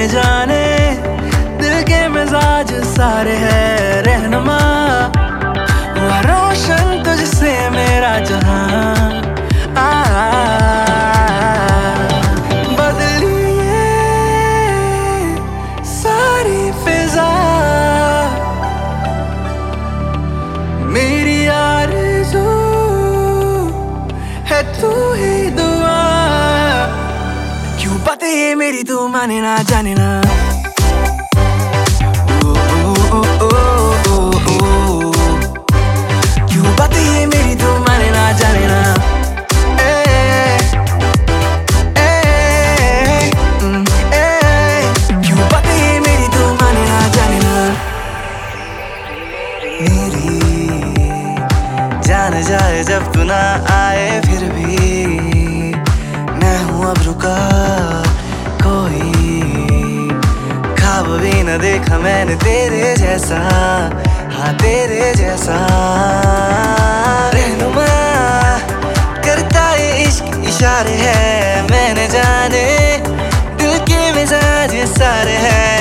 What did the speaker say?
जाने जाने दिल के मिजाज सारे है रहनुमा, हुआ रोशन तुझसे मेरा जहां। बदलिए सारी फिजा, मेरी आरज़ू है तू ही दुआ। क्यों बातें ये मेरी तू माने ना जाने ना। क्यों बातें ये मेरी तू माने ना जाने ना। क्यों बातें ये मेरी तू माने ना जाने ना। मेरी जान जाए जब तू ना आए, फिर भी मैं हूँ अब रुका। कोई ख्वाब भी न देखा मैंने तेरे जैसा, हाँ तेरे जैसा। रहनुमा करता ये इश्क इशारे है, मैंने जाने दिल के मिजाज सारे हैं।